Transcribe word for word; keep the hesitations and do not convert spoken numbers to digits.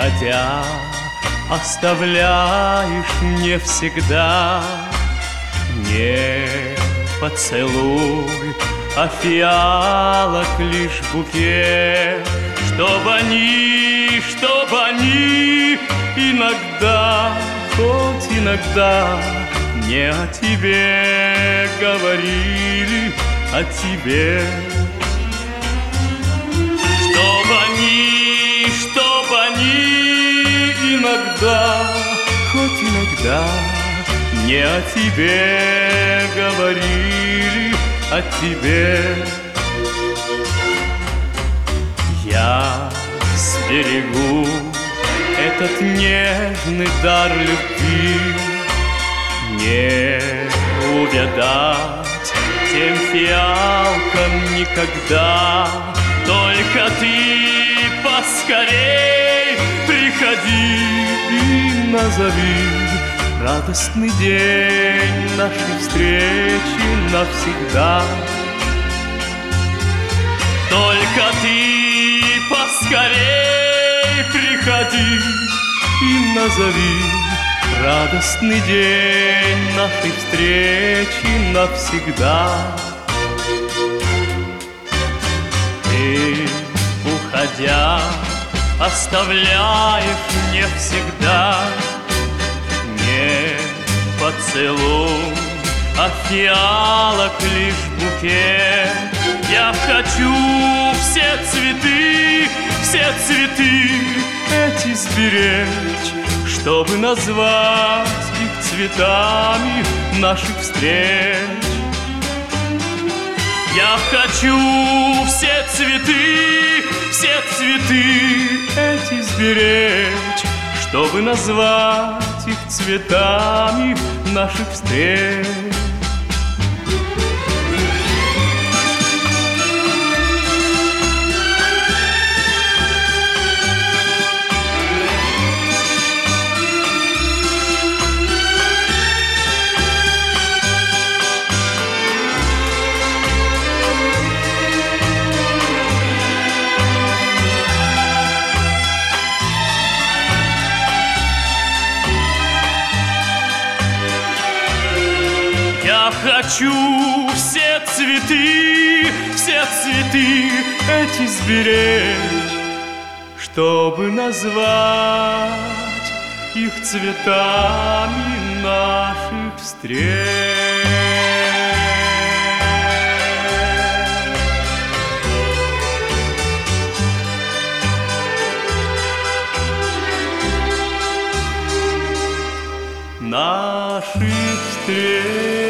уходя, оставляешь не всегда не поцелуй, а фиалок лишь букет, чтоб они, чтоб они иногда, хоть иногда не о тебе говорили, о тебе. Чтоб они, чтоб они иногда, хоть иногда не о тебе говорили, о тебе. Я сберегу этот нежный дар любви, не увядать тем фиалкам никогда. Только ты поскорей приходи и назови радостный день нашей встречи навсегда. Только ты поскорей приходи и назови радостный день нашей встречи навсегда. Ты, уходя, оставляешь мне всегда не поцелуй, а фиалок лишь букет. Я хочу все цветы, все цветы эти сберечь, чтобы назвать их цветами наших встреч. Я хочу все цветы, все цветы эти сберечь, чтобы назвать их цветами наших встреч. Я хочу все цветы, все цветы эти сберечь, чтобы назвать их цветами наших встреч. Наших встреч.